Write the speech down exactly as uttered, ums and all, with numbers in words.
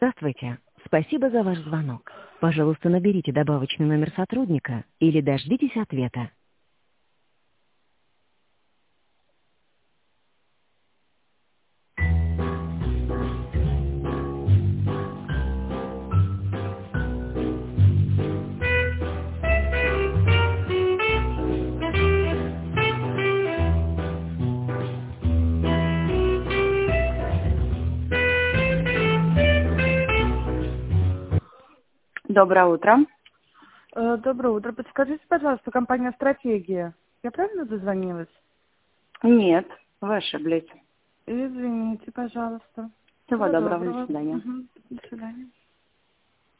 Здравствуйте. Спасибо за ваш звонок. Пожалуйста, наберите добавочный номер сотрудника или дождитесь ответа. Доброе утро. Э, Доброе утро. Подскажите, пожалуйста, компания «Стратегия». Я правильно дозвонилась? Нет, вы ошиблись. Извините, пожалуйста. Всего Всего доброго, до доброго. свидания. Мгм. До свидания.